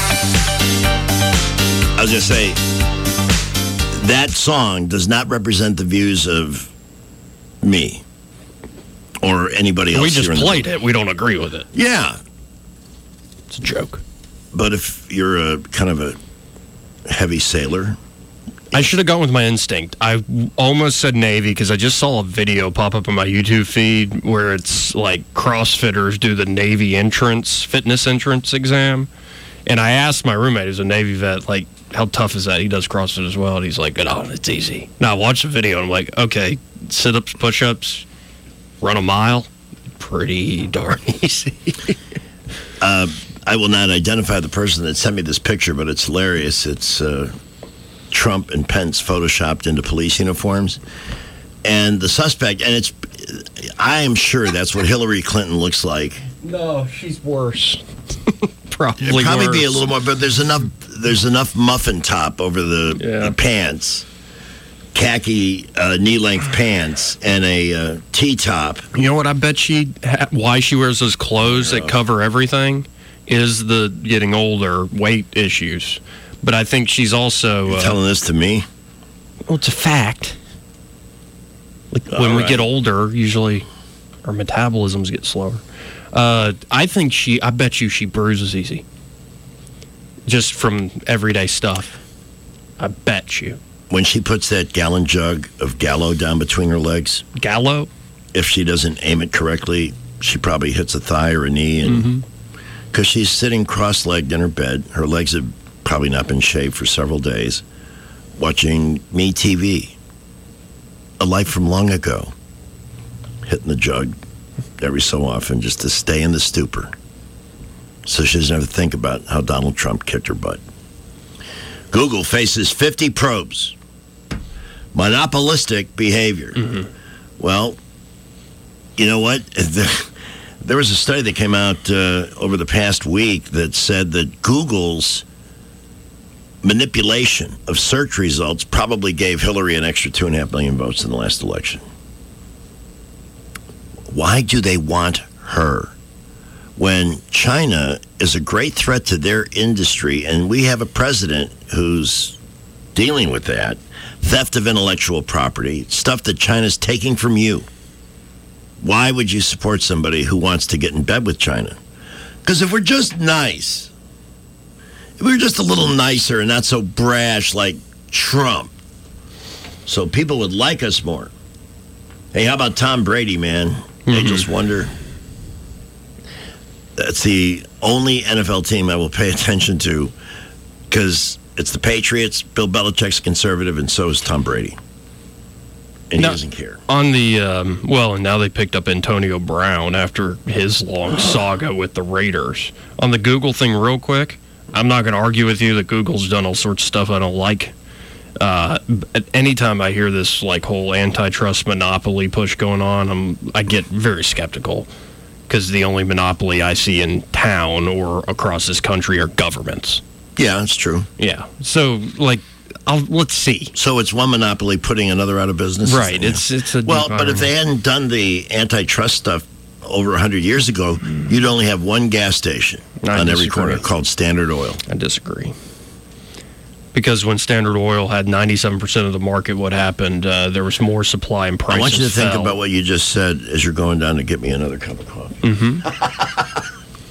Speaker 2: I was going to say, that song does not represent the views of me or anybody else.
Speaker 3: We just played it. We don't agree with it.
Speaker 2: Yeah.
Speaker 3: It's a joke.
Speaker 2: But if you're a kind of a heavy sailor...
Speaker 3: I should have gone with my instinct. I almost said Navy because I just saw a video pop up on my YouTube feed where it's like CrossFitters do the Navy fitness entrance exam. And I asked my roommate, who's a Navy vet, like, how tough is that? He does CrossFit as well. And he's like, oh, it's easy. Now, I watched the video and I'm like, okay, sit-ups, push-ups, run a mile, pretty darn easy.
Speaker 2: I will not identify the person that sent me this picture, but it's hilarious. It's Trump and Pence photoshopped into police uniforms. And the suspect, and I am sure that's what Hillary Clinton looks like.
Speaker 3: No, she's worse. Probably
Speaker 2: be a little more, but there's enough muffin top over the pants, khaki knee-length pants, and a T-top.
Speaker 3: You know what? I bet why she wears those clothes that cover everything is the getting older, weight issues. But I think she's also...
Speaker 2: You're telling this to me?
Speaker 3: Well, it's a fact. Like when we get older, usually our metabolisms get slower. I bet you she bruises easy. Just from everyday stuff. I bet you.
Speaker 2: When she puts that gallon jug of Gallo down between her legs.
Speaker 3: Gallo?
Speaker 2: If she doesn't aim it correctly, she probably hits a thigh or a knee. And because she's sitting cross-legged in her bed, her legs have probably not been shaved for several days, watching MeTV, a life from long ago, hitting the jug every so often just to stay in the stupor so she doesn't have to think about how Donald Trump kicked her butt. Google faces 50 probes. Monopolistic behavior. Well, you know what? There was a study that came out over the past week that said that Google's manipulation of search results probably gave Hillary an extra 2.5 million votes in the last election. Why do they want her? When China is a great threat to their industry, and we have a president who's dealing with that, theft of intellectual property, stuff that China's taking from you. Why would you support somebody who wants to get in bed with China? Because if we're just nice, if we were just a little nicer and not so brash like Trump, so people would like us more. Hey, how about Tom Brady, man? They just wonder. That's the only NFL team I will pay attention to because it's the Patriots. Bill Belichick's conservative, and so is Tom Brady. And he doesn't care.
Speaker 3: On the, and now they picked up Antonio Brown after his long saga with the Raiders. On the Google thing, real quick, I'm not going to argue with you that Google's done all sorts of stuff I don't like. Anytime I hear this like whole antitrust monopoly push going on, I get very skeptical because the only monopoly I see in town or across this country are governments.
Speaker 2: Yeah, that's true.
Speaker 3: Yeah. So, like, let's see.
Speaker 2: So it's one monopoly putting another out of business?
Speaker 3: Right.
Speaker 2: Yeah.
Speaker 3: It's a
Speaker 2: but if they hadn't done the antitrust stuff over 100 years ago, you'd only have one gas station on every corner called Standard Oil.
Speaker 3: I disagree. Because when Standard Oil had 97% of the market, what happened? There was more supply and prices
Speaker 2: I want you to think
Speaker 3: fell.
Speaker 2: about what you just said as you're going down to get me another cup of coffee.
Speaker 3: Mm-hmm.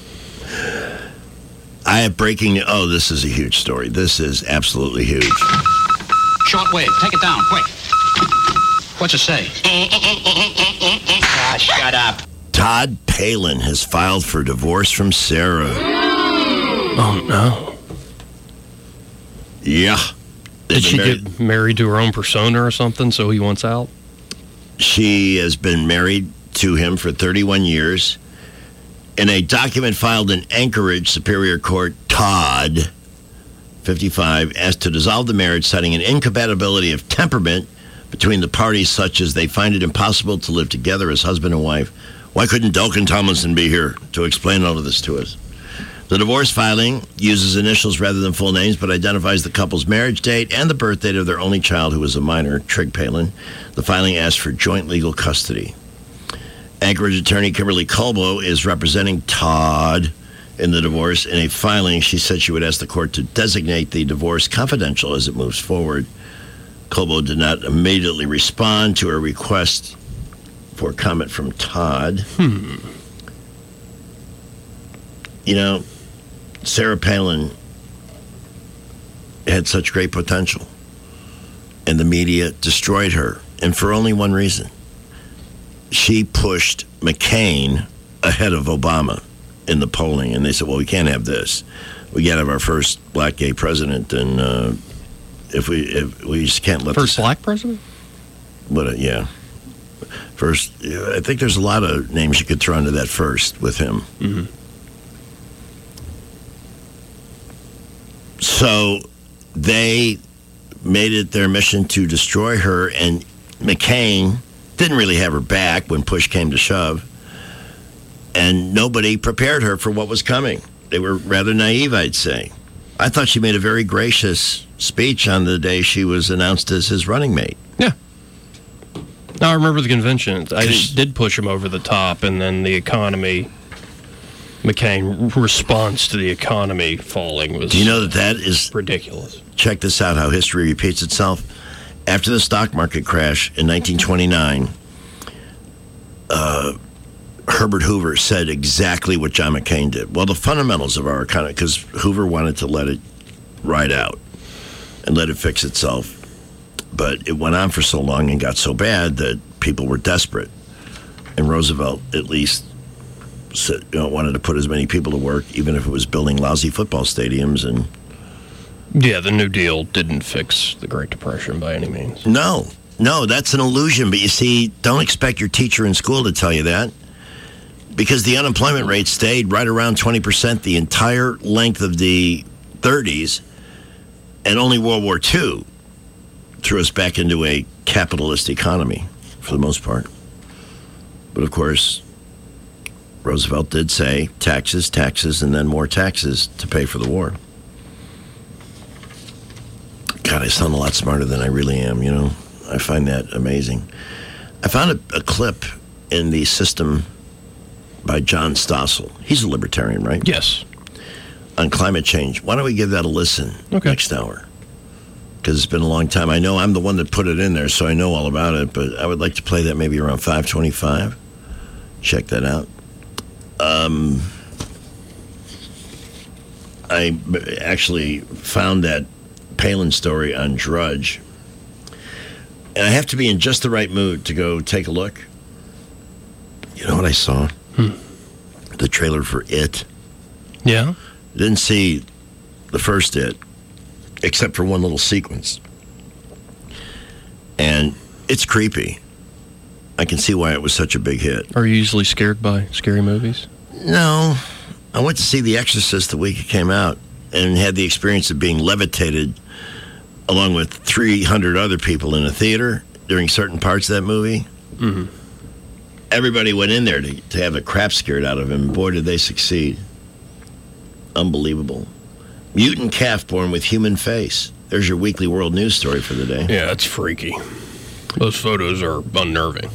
Speaker 2: I have breaking news. Oh, this is a huge story. This is absolutely huge.
Speaker 19: Shortwave, take it down, quick. What's it say? Shut up.
Speaker 2: Todd Palin has filed for divorce from Sarah.
Speaker 3: Oh, no.
Speaker 2: Yeah.
Speaker 3: Did she get married to her own persona or something, so he wants out?
Speaker 2: She has been married to him for 31 years. In a document filed in Anchorage Superior Court, Todd, 55, asked to dissolve the marriage, citing an incompatibility of temperament between the parties, such as they find it impossible to live together as husband and wife. Why couldn't Duncan Tomlinson be here to explain all of this to us? The divorce filing uses initials rather than full names, but identifies the couple's marriage date and the birth date of their only child, who was a minor, Trig Palin. The filing asks for joint legal custody. Anchorage attorney Kimberly Colbo is representing Todd in the divorce. In a filing, she said she would ask the court to designate the divorce confidential as it moves forward. Colbo did not immediately respond to a request for comment from Todd. You know, Sarah Palin had such great potential, and the media destroyed her, and for only one reason. She pushed McCain ahead of Obama in the polling, and they said, well, we can't have this. We got to have our first black gay president, and if we just can't let
Speaker 3: First black president?
Speaker 2: Yeah. First, I think there's a lot of names you could throw into that first with him.
Speaker 3: Mm-hmm.
Speaker 2: So they made it their mission to destroy her, and McCain didn't really have her back when push came to shove, and nobody prepared her for what was coming. They were rather naive, I'd say. I thought she made a very gracious speech on the day she was announced as his running mate.
Speaker 3: Yeah. No, I remember the convention. I did push him over the top, and then the economy, McCain's response to the economy falling was...
Speaker 2: Do you know that is...
Speaker 3: ridiculous.
Speaker 2: Check this out, how history repeats itself. After the stock market crash in 1929, Herbert Hoover said exactly what John McCain did. Well, the fundamentals of our economy, because Hoover wanted to let it ride out and let it fix itself. But it went on for so long and got so bad that people were desperate. And Roosevelt, at least, said, wanted to put as many people to work, even if it was building lousy football stadiums. And
Speaker 3: yeah, the New Deal didn't fix the Great Depression by any means.
Speaker 2: No, that's an illusion. But you see, don't expect your teacher in school to tell you that, because the unemployment rate stayed right around 20% the entire length of the 30s, and only World War II threw us back into a capitalist economy for the most part. But of course, Roosevelt did say taxes, and then more taxes to pay for the war. God, I sound a lot smarter than I really am, I find that amazing. I found a clip in the System by John Stossel. He's a libertarian, right?
Speaker 3: Yes.
Speaker 2: On climate change. Why don't we give that a listen next hour? Because it's been a long time. I know I'm the one that put it in there, so I know all about it, but I would like to play that maybe around 5:25. Check that out. I actually found that Palin story on Drudge. And I have to be in just the right mood to go take a look. You know what I saw? The trailer for It.
Speaker 3: Yeah?
Speaker 2: Didn't see the first It, except for one little sequence. And it's creepy. I can see why it was such a big hit.
Speaker 3: Are you usually scared by scary movies?
Speaker 2: No. I went to see The Exorcist the week it came out and had the experience of being levitated along with 300 other people in a theater during certain parts of that movie.
Speaker 3: Mm-hmm.
Speaker 2: Everybody went in there to have the crap scared out of him. Boy, did they succeed. Unbelievable. Mutant calf born with human face. There's your weekly world news story for the day.
Speaker 3: Yeah, it's freaky. Those photos are unnerving.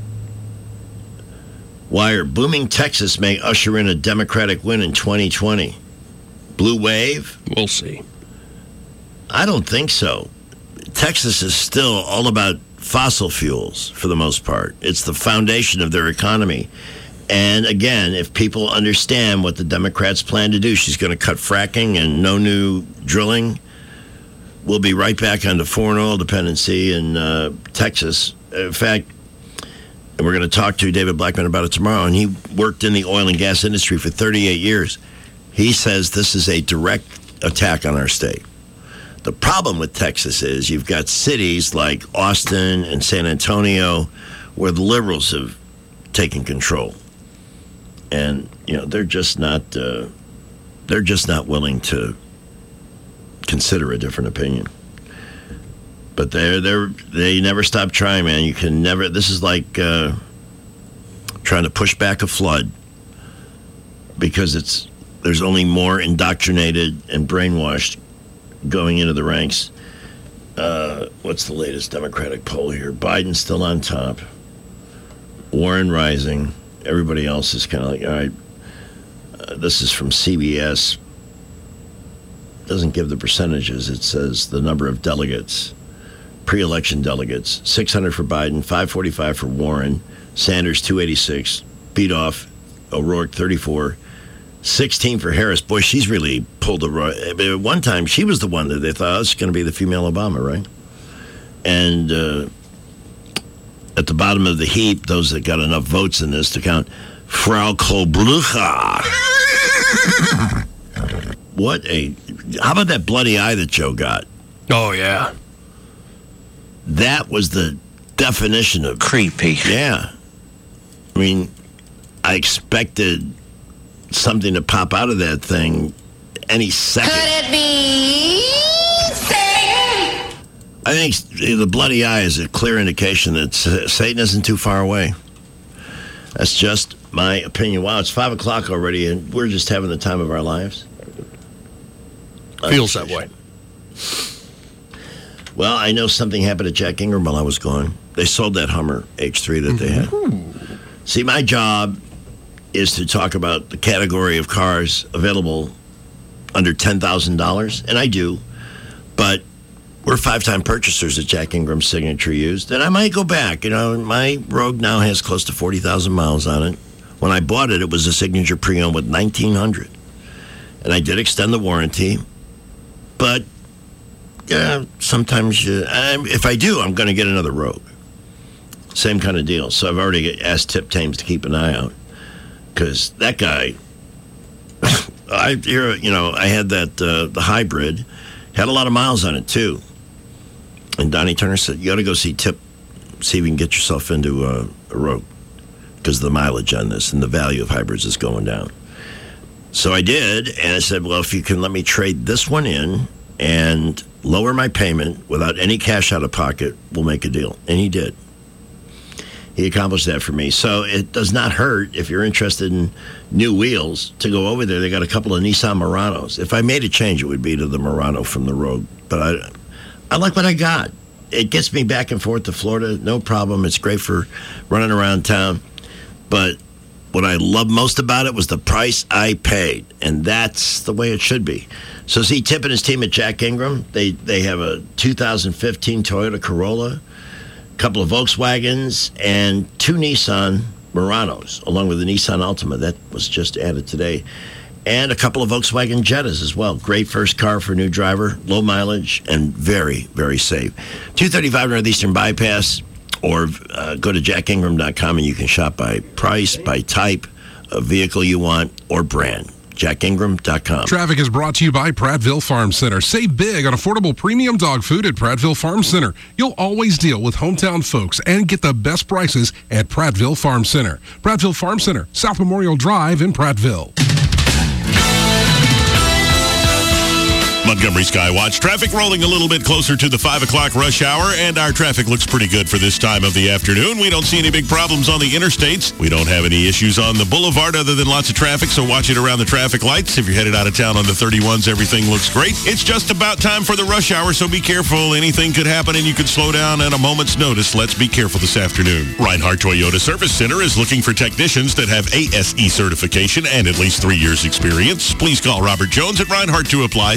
Speaker 2: Wire, booming Texas may usher in a Democratic win in 2020. Blue wave?
Speaker 3: We'll see.
Speaker 2: I don't think so. Texas is still all about fossil fuels for the most part. It's the foundation of their economy. And again, if people understand what the Democrats plan to do, she's going to cut fracking and no new drilling. We'll be right back onto foreign oil dependency in Texas. In fact, we're going to talk to David Blackman about it tomorrow, and he worked in the oil and gas industry for 38 years. He says this is a direct attack on our state. The problem with Texas is you've got cities like Austin and San Antonio where the liberals have taken control. And, you know, they're just not willing to consider a different opinion. But they never stop trying, man. You can never. This is like trying to push back a flood because there's only more indoctrinated and brainwashed going into the ranks. What's the latest Democratic poll here? Biden's still on top. Warren rising. Everybody else is kind of like, all right. This is from CBS. Doesn't give the percentages. It says the number of delegates. Pre-election delegates, 600 for Biden, 545 for Warren, Sanders 286, beat off O'Rourke 34, 16 for Harris. Boy, she's really pulled the rug. At one time, she was the one that they thought, was going to be the female Obama, right? And at the bottom of the heap, those that got enough votes in this to count, Frau Kohlblucher. How about that bloody eye that Joe got?
Speaker 3: Oh, yeah.
Speaker 2: That was the definition of
Speaker 9: creepy.
Speaker 2: Yeah. I mean, I expected something to pop out of that thing any second.
Speaker 9: Could it be Satan?
Speaker 2: I think the bloody eye is a clear indication that Satan isn't too far away. That's just my opinion. Wow, it's 5 o'clock already, and we're just having the time of our lives.
Speaker 3: Feels that way.
Speaker 2: Well, I know something happened at Jack Ingram while I was gone. They sold that Hummer H3 that they had. See, my job is to talk about the category of cars available under $10,000, and I do. But we're 5-time purchasers at Jack Ingram Signature Used, and I might go back. You know, my Rogue now has close to 40,000 miles on it. When I bought it, it was a Signature Pre-Owned with 1,900. And I did extend the warranty, but yeah, sometimes if I do, I'm going to get another Rogue. Same kind of deal. So I've already asked Tip Thames to keep an eye out because that guy. I had that the hybrid, had a lot of miles on it too. And Donnie Turner said, "You got to go see Tip, see if you can get yourself into a Rogue because the mileage on this and the value of hybrids is going down." So I did, and I said, "Well, if you can let me trade this one in and lower my payment without any cash out of pocket, we'll make a deal." And he did. He accomplished that for me. So it does not hurt if you're interested in new wheels to go over there. They got a couple of Nissan Muranos. If I made a change, it would be to the Murano from the Rogue. But I like what I got. It gets me back and forth to Florida, no problem. It's great for running around town. But what I loved most about it was the price I paid, and that's the way it should be. So see, Tip and his team at Jack Ingram, they have a 2015 Toyota Corolla, a couple of Volkswagens, and 2 Nissan Muranos, along with the Nissan Altima. That was just added today. And a couple of Volkswagen Jettas as well. Great first car for a new driver, low mileage, and very, very safe. 235 Northeastern Bypass, or go to jackingram.com and you can shop by price, by type of vehicle you want, or brand. jackingram.com.
Speaker 14: Traffic is brought to you by Prattville Farm Center. Save big on affordable premium dog food at Prattville Farm Center. You'll always deal with hometown folks and get the best prices at Prattville Farm Center. Prattville Farm Center, South Memorial Drive in Prattville.
Speaker 6: Montgomery Skywatch. Traffic rolling a little bit closer to the 5 o'clock rush hour, and our traffic looks pretty good for this time of the afternoon. We don't see any big problems on the interstates. We don't have any issues on the boulevard other than lots of traffic, so watch it around the traffic lights. If you're headed out of town on the 31s, everything looks great. It's just about time for the rush hour, so be careful. Anything could happen, and you could slow down at a moment's notice. Let's be careful this afternoon. Reinhardt Toyota Service Center is looking for technicians that have ASE certification and at least 3 years experience. Please call Robert Jones at Reinhardt to apply,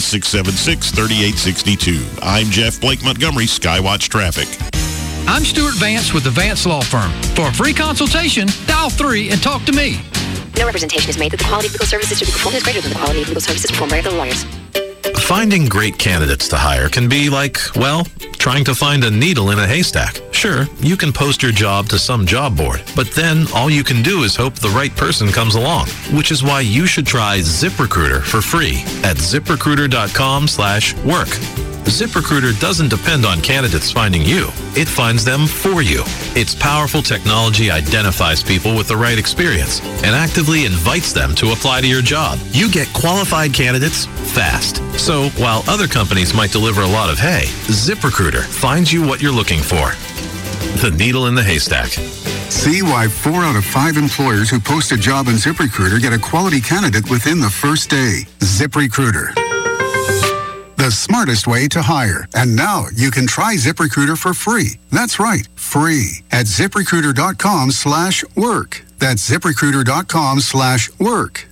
Speaker 6: 676-3862. I'm Jeff Blake Montgomery, Skywatch Traffic.
Speaker 12: I'm Stuart Vance with the Vance Law Firm. For a free consultation, dial 3 and talk to me.
Speaker 8: No representation is made that the quality of legal services to be performed is greater than the quality of legal services performed by other lawyers.
Speaker 13: Finding great candidates to hire can be like, well, trying to find a needle in a haystack. Sure, you can post your job to some job board, but then all you can do is hope the right person comes along, which is why you should try ZipRecruiter for free at ZipRecruiter.com/work. ZipRecruiter doesn't depend on candidates finding you. It finds them for you. Its powerful technology identifies people with the right experience and actively invites them to apply to your job. You get qualified candidates fast. So while other companies might deliver a lot of hay, ZipRecruiter finds you what you're looking for. The needle in the haystack.
Speaker 15: See why 4 out of 5 employers who post a job on ZipRecruiter get a quality candidate within the first day. ZipRecruiter, the smartest way to hire. And now you can try ZipRecruiter for free. That's right, free at ZipRecruiter.com/work. That's ZipRecruiter.com/work.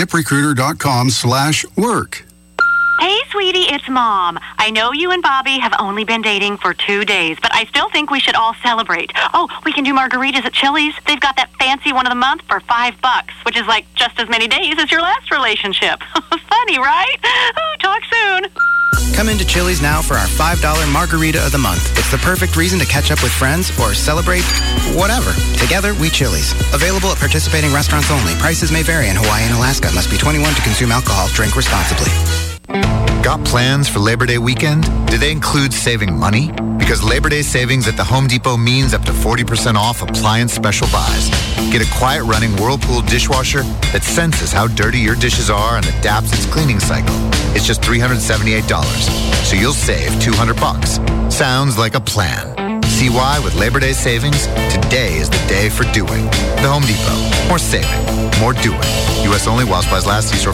Speaker 15: ZipRecruiter.com/work.
Speaker 16: Hey, sweetie, it's Mom. I know you and Bobby have only been dating for 2 days, but I still think we should all celebrate. Oh, we can do margaritas at Chili's. They've got that fancy one of the month for $5, which is like just as many days as your last relationship. Funny, right? Ooh, talk soon.
Speaker 18: Come into Chili's now for our $5 Margarita of the Month. It's the perfect reason to catch up with friends or celebrate whatever. Together, we Chili's. Available at participating restaurants only. Prices may vary in Hawaii and Alaska. Must be 21 to consume alcohol. Drink responsibly.
Speaker 26: Got plans for Labor Day weekend? Do they include saving money? Because Labor Day savings at the Home Depot means up to 40% off appliance special buys. Get a quiet running Whirlpool dishwasher that senses how dirty your dishes are and adapts its cleaning cycle. It's just $378, so you'll save $200. Sounds like a plan. See why with Labor Day savings, today is the day for doing. The Home Depot. More saving, more doing. U.S. only while supplies last. See store